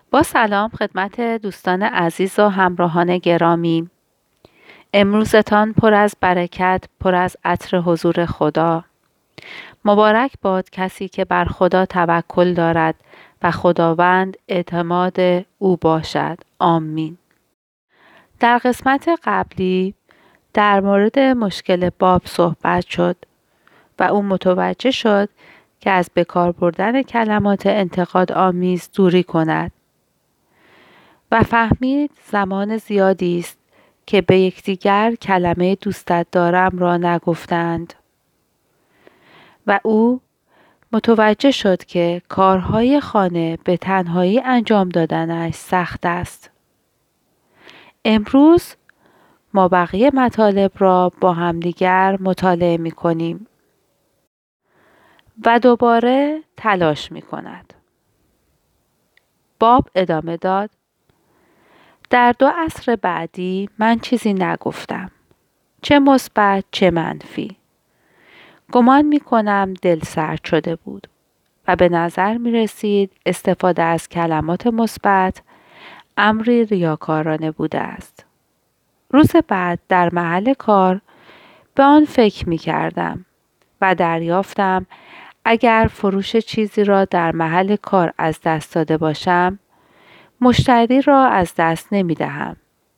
با سلام خدمت دوستان عزیز و همراهان گرامی. امروزتان پر از برکت، پر از عطر حضور خدا. مبارک باد کسی که بر خدا توکل دارد و خداوند اعتماد او باشد. آمین. در قسمت قبلی در مورد مشکل باب صحبت شد و او متوجه شد که از بکار بردن کلمات انتقاد آمیز دوری کند و فهمید زمان زیادی است که به یکدیگر کلمه دوستت دارم را نگفتند و او متوجه شد که کارهای خانه به تنهایی انجام دادنش سخت است. امروز ما بقیه مطالب را با همدیگر مطالعه می کنیم و دوباره تلاش می کند. باب ادامه داد: در 2 عصر بعدی من چیزی نگفتم، چه مثبت چه منفی. گمان می کنم دل سرد شده بود و به نظر می رسید استفاده از کلمات مثبت امری ریاکارانه بوده است. روز بعد در محل کار به آن فکر می کردم و دریافتم اگر فروش چیزی را در محل کار از دست داده باشم، مشتری را از دست نمی دهم.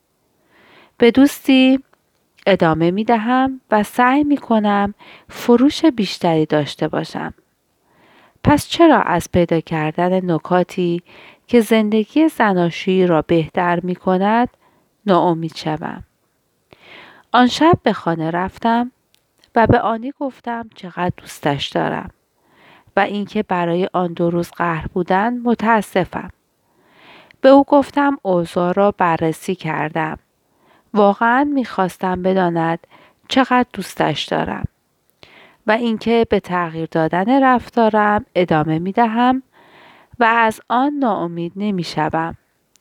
به دوستی ادامه می دهم و سعی می کنم فروش بیشتری داشته باشم. پس چرا از پیدا کردن نکاتی که زندگی زناشویی را بهتر می کند ناامید شوم؟ آن شب به خانه رفتم و به آنی گفتم چقدر دوستش دارم و اینکه برای آن 2 روز قهر بودن متاسفم. به او گفتم اوضاع را بررسی کردم. واقعاً می‌خواستم بداند چقدر دوستش دارم و اینکه به تغییر دادن رفتارم ادامه می‌دهم و از آن ناامید نمی‌شوم.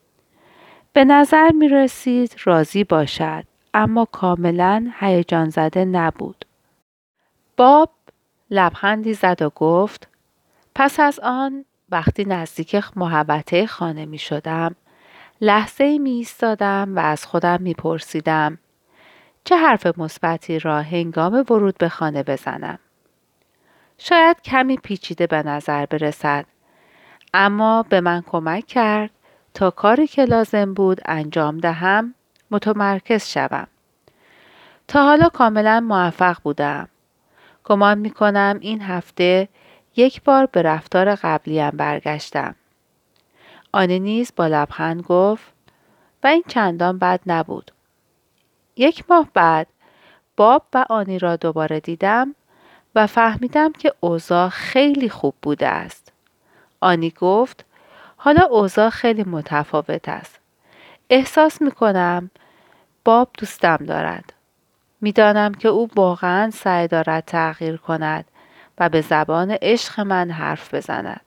به نظر می‌رسید راضی باشد، اما کاملاً هیجان زده نبود. باب لبخندی زد و گفت: پس از آن وقتی نزدیک محوطه خانه می شدم، لحظه‌ای می ایستادم و از خودم می پرسیدم چه حرف مثبتی را هنگام ورود به خانه بزنم. شاید کمی پیچیده به نظر برسد، اما به من کمک کرد تا کاری که لازم بود انجام دهم متمرکز شوم. تا حالا کاملا موفق بودم. گمان می کنم این هفته 1 بار به رفتار قبلیم برگشتم. آنی نیز با لبخند گفت و این چندان بد نبود. 1 ماه بعد باب و آنی را دوباره دیدم و فهمیدم که اوضاع خیلی خوب بوده است. آنی گفت حالا اوضاع خیلی متفاوت است. احساس می کنم باب دوستم دارد. می دانم که او واقعا سعی دارد تغییر کند و به زبان عشق من حرف بزند.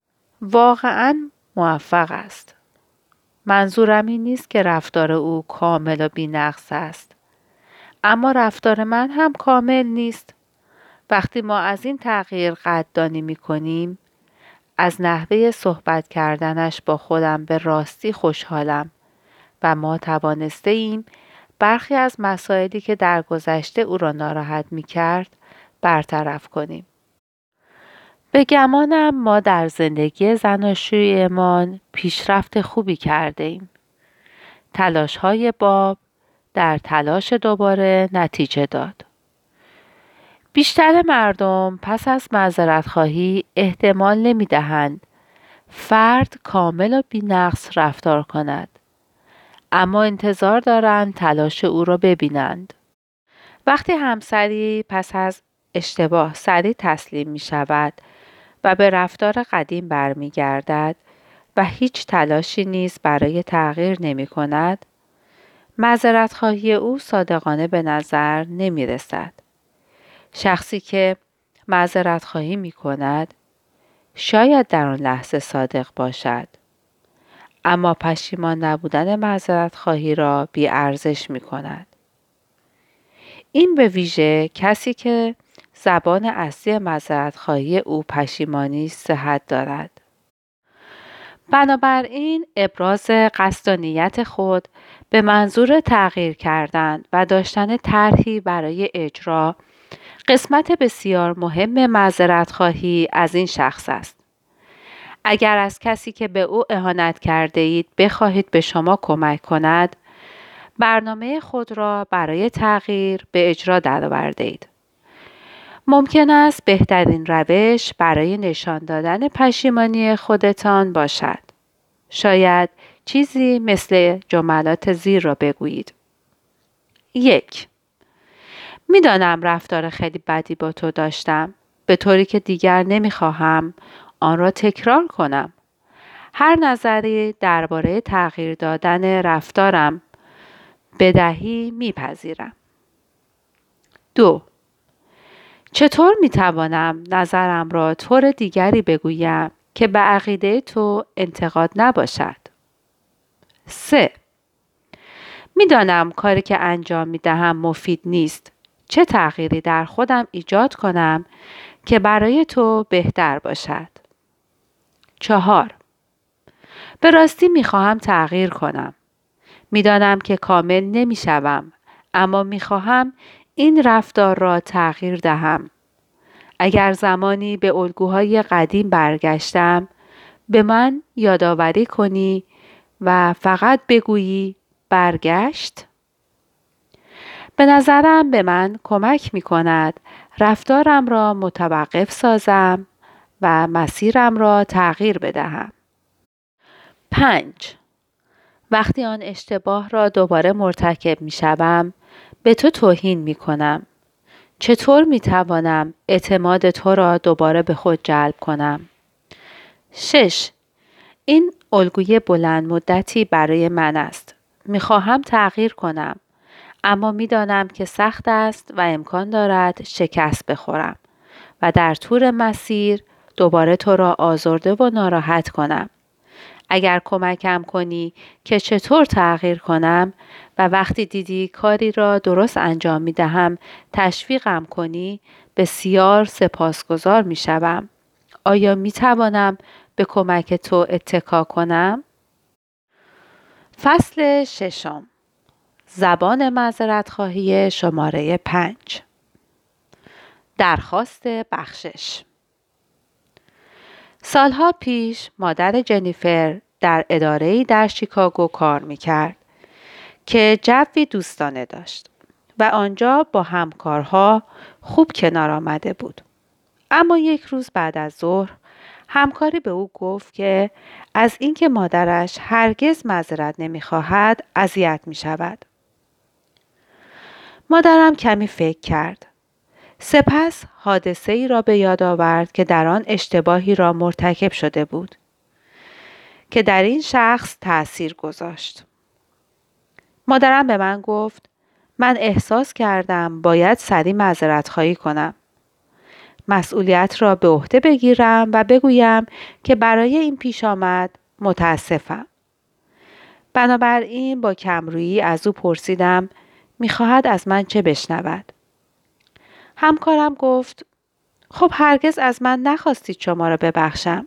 واقعا موفق است. منظورم این نیست که رفتار او کامل و بی‌نقص است. اما رفتار من هم کامل نیست. وقتی ما از این تغییر قدردانی می کنیم، از نحوه صحبت کردنش با خودم به راستی خوشحالم و ما توانسته ایم برخی از مسائلی که در گذشته او را ناراحت می کرد برطرف کنیم. به گمانم ما در زندگی زناشوییمان پیشرفت خوبی کرده ایم. تلاش‌های باب در تلاش دوباره نتیجه داد. بیشتر مردم پس از معذرت‌خواهی احتمال نمی‌دهند فرد کامل و بی‌نقص رفتار کند، اما انتظار دارند تلاش او را ببینند. وقتی همسری پس از اشتباه سریع تسلیم می‌شود و به رفتار قدیم برمیگردد و هیچ تلاشی نیز برای تغییر نمی‌کند، معذرت‌خواهی او صادقانه به نظر نمی‌رسد. شخصی که معذرت‌خواهی می‌کند شاید در آن لحظه صادق باشد، اما پشیمان نبودن معذرت‌خواهی را بی‌ارزش می‌کند. این به ویژه کسی که زبان اصلی معذرت‌خواهی او پشیمانی صحت دارد. بنابراین ابراز قصد و نیت خود به منظور تغییر کردن و داشتن طرحی برای اجرا قسمت بسیار مهم معذرت‌خواهی از این شخص است. اگر از کسی که به او اهانت کرده اید بخواهید به شما کمک کند، برنامه خود را برای تغییر به اجرا درآورده اید. ممکن است بهترین روش برای نشان دادن پشیمانی خودتان باشد. شاید چیزی مثل جملات زیر را بگویید. 1. میدانم رفتار خیلی بدی با تو داشتم، به طوری که دیگر نمیخواهم آن را تکرار کنم. هر نظری درباره تغییر دادن رفتارم بدهی میپذیرم. 2. چطور میتوانم نظرم را طور دیگری بگویم که به عقیده تو انتقاد نباشد؟ 3. میدانم کاری که انجام میدهم مفید نیست. چه تغییری در خودم ایجاد کنم که برای تو بهتر باشد؟ 4. به راستی میخواهم تغییر کنم. میدانم که کامل نمیشوم، اما میخواهم این رفتار را تغییر دهم. اگر زمانی به الگوهای قدیم برگشتم، به من یادآوری کنی و فقط بگویی برگشت؟ به نظرم به من کمک می کند رفتارم را متوقف سازم و مسیرم را تغییر بدهم. 5. وقتی آن اشتباه را دوباره مرتکب می شوم، به تو توهین می کنم. چطور می توانم اعتماد تو را دوباره به خود جلب کنم؟ 6. این الگوی بلند مدتی برای من است. می خواهم تغییر کنم، اما می دانم که سخت است و امکان دارد شکست بخورم و در طول مسیر دوباره تو را آزرده و ناراحت کنم. اگر کمکم کنی که چطور تغییر کنم و وقتی دیدی کاری را درست انجام می دهم تشویقم کنی، بسیار سپاسگزار می شوم. آیا می توانم به کمک تو اتکا کنم؟ فصل 6. زبان معذرت‌خواهی شماره 5. درخواست بخشش. سالها پیش مادر جنیفر در اداره‌ای در شیکاگو کار می‌کرد که جوی دوستانه داشت و آنجا با همکارها خوب کنار آمده بود. اما یک روز بعد از ظهر همکاری به او گفت که از اینکه مادرش هرگز معذرت نمی‌خواهد اذیت می‌شود. مادرم کمی فکر کرد. سپس حادثه‌ای را به یاد آورد که در آن اشتباهی را مرتکب شده بود که در این شخص تأثیر گذاشت. مادرم به من گفت من احساس کردم باید سریع معذرت‌خواهی کنم. مسئولیت را به عهده بگیرم و بگویم که برای این پیش آمد متاسفم. بنابراین با کمرویی از او پرسیدم می‌خواهد از من چه بشنود؟ همکارم گفت خب هرگز از من نخواستید شما را ببخشم.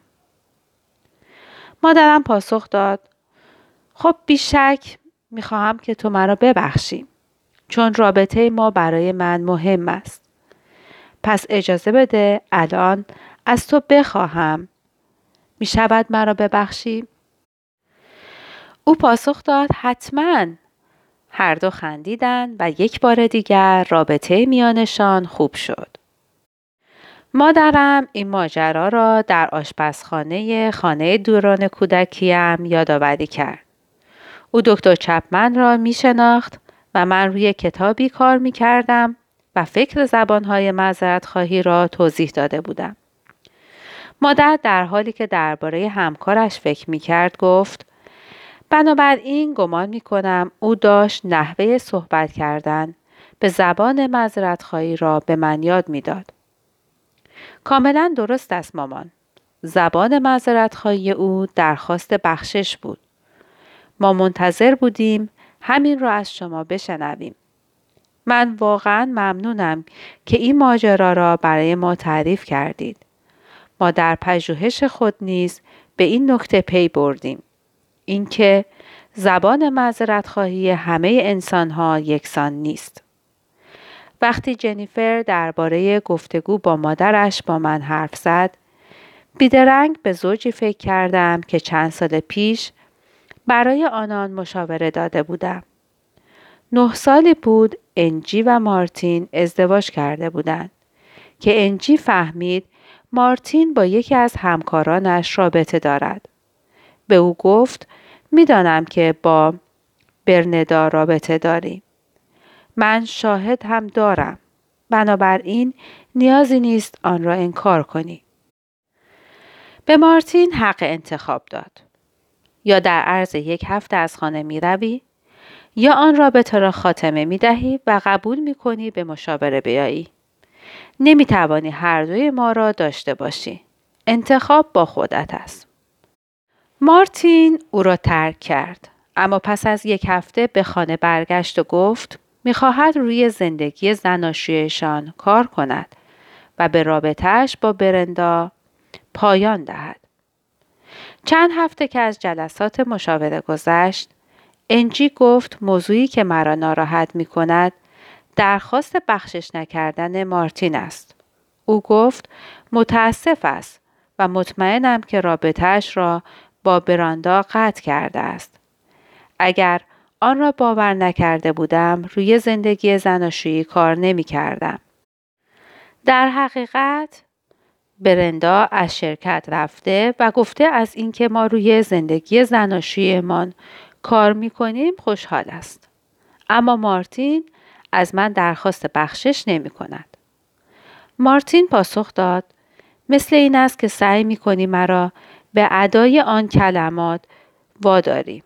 مادرم پاسخ داد خب بیشک میخواهم که تو مرا ببخشی، چون رابطه ما برای من مهم است. پس اجازه بده الان از تو بخواهم میشود مرا ببخشی؟ او پاسخ داد حتماً. هر دو خندیدند و یک بار دیگر رابطه میانشان خوب شد. مادرم این ماجرا را در آشپزخانه خانه دوران کودکیم یادآوری کرد. او دکتر چپمن را می شناخت و من روی کتابی کار می کردم و فکر زبانهای معذرت‌خواهی را توضیح داده بودم. مادر در حالی که درباره همکارش فکر می کرد گفت بنابراین گمان می کنم او داشت نحوه صحبت کردن به زبان معذرت‌خواهی را به من یاد می داد. کاملا درست است مامان. زبان معذرت‌خواهی او درخواست بخشش بود. ما منتظر بودیم همین را از شما بشنویم. من واقعا ممنونم که این ماجرا را برای ما تعریف کردید. ما در پژوهش خود نیز به این نکته پی بردیم، اینکه زبان معذرت‌خواهی همه انسان‌ها یکسان نیست. وقتی جنیفر درباره گفتگو با مادرش با من حرف زد، بیدرنگ به زوجی فکر کردم که چند سال پیش برای آنان مشاوره داده بودم. 9 سالی بود انجی و مارتین ازدواج کرده بودند که انجی فهمید مارتین با یکی از همکارانش رابطه دارد. به او گفت میدانم که با برندا رابطه داری. من شاهد هم دارم. بنابراین نیازی نیست آن را انکار کنی. به مارتین حق انتخاب داد. یا در عرض 1 هفته از خانه می روی یا آن رابطه را خاتمه می دهی و قبول می کنی به مشاوره بیایی. نمی توانی هر دوی ما را داشته باشی. انتخاب با خودت است. مارتین او را ترک کرد، اما پس از 1 هفته به خانه برگشت و گفت می‌خواهد روی زندگی زناشویشان کار کند و به رابطه‌اش با برندا پایان دهد. چند هفته که از جلسات مشاوره گذشت، انجی گفت موضوعی که مرا ناراحت می‌کند درخواست بخشش نکردن مارتین است. او گفت متاسف است و مطمئنم که رابطه‌اش را با براندا قطع کرده است. اگر آن را باور نکرده بودم روی زندگی زناشویی کار نمی کردم. در حقیقت برندا از شرکت رفته و گفته از اینکه ما روی زندگی زناشوییمان کار می کنیم خوشحال است. اما مارتین از من درخواست بخشش نمی کند. مارتین پاسخ داد مثل این است که سعی می کنی مرا به ادای آن کلمات واداری.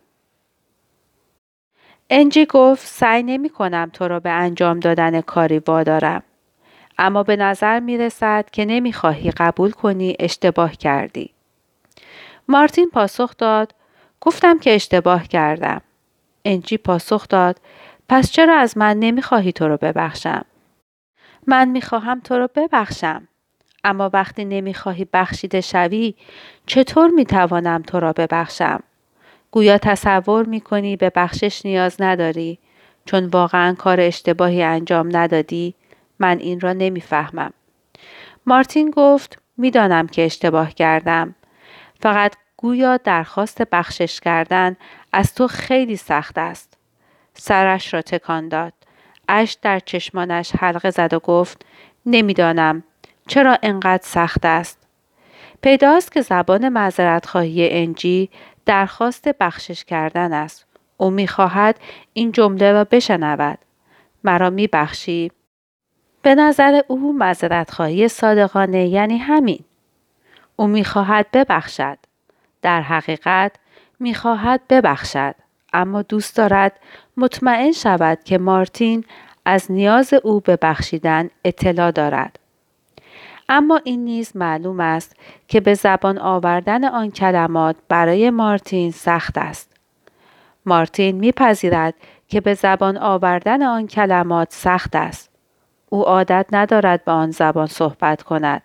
انجی گفت سعی نمی کنم تو را به انجام دادن کاری وادارم. اما به نظر می رسد که نمی خواهی قبول کنی اشتباه کردی. مارتین پاسخ داد گفتم که اشتباه کردم. انجی پاسخ داد پس چرا از من نمی خواهی تو را ببخشم؟ من می خواهم تو را ببخشم. اما وقتی نمی خواهی بخشیده شوی چطور می توانم تو را ببخشم؟ گویا تصور می کنی به بخشش نیاز نداری چون واقعا کار اشتباهی انجام ندادی. من این را نمی فهمم. مارتین گفت می دانم که اشتباه کردم. فقط گویا درخواست بخشش کردن از تو خیلی سخت است. سرش را تکان داد. اشک در چشمانش حلقه زد و گفت نمیدانم چرا انقدر سخت است. پیداست که زبان معذرت‌خواهی انجی درخواست بخشش کردن است. او می‌خواهد این جمله را بشنود. مرا می‌بخشی؟ به نظر او معذرت‌خواهی صادقانه یعنی همین. او می‌خواهد ببخشد. در حقیقت می‌خواهد ببخشد. اما دوست دارد مطمئن شود که مارتین از نیاز او به بخشیدن اطلاع دارد. اما این نیز معلوم است که به زبان آوردن آن کلمات برای مارتین سخت است. مارتین میپذیرد که به زبان آوردن آن کلمات سخت است. او عادت ندارد به آن زبان صحبت کند.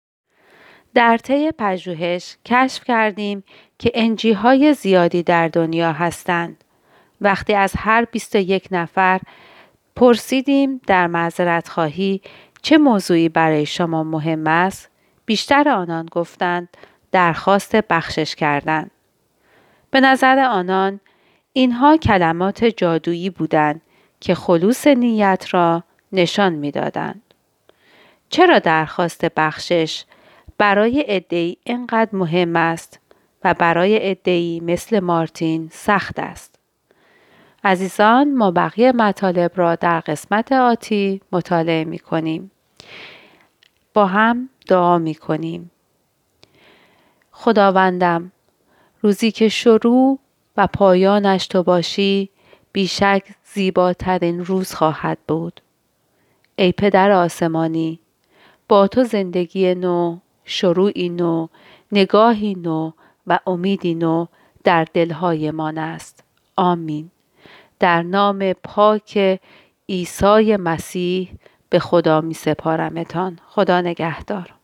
در طی پژوهش کشف کردیم که انجی‌های زیادی در دنیا هستند. وقتی از هر 21 نفر پرسیدیم در معذرت‌خواهی چه موضوعی برای شما مهم است؟ بیشتر آنان گفتند درخواست بخشش کردن. به نظر آنان اینها کلمات جادویی بودند که خلوص نیت را نشان می‌دادند. چرا درخواست بخشش برای عده‌ای اینقدر مهم است و برای عده‌ای مثل مارتین سخت است؟ عزیزان ما بقیه مطالب را در قسمت آتی مطالعه می کنیم. با هم دعا می کنیم. خداوندم روزی که شروع و پایانش تو باشی بیشک زیباترین روز خواهد بود. ای پدر آسمانی با تو زندگی نو، شروعی نو، نگاهی نو و امیدی نو در دلهای من است. آمین. در نام پاک عیسی مسیح به خدا می سپارمتان. خدا نگهدار.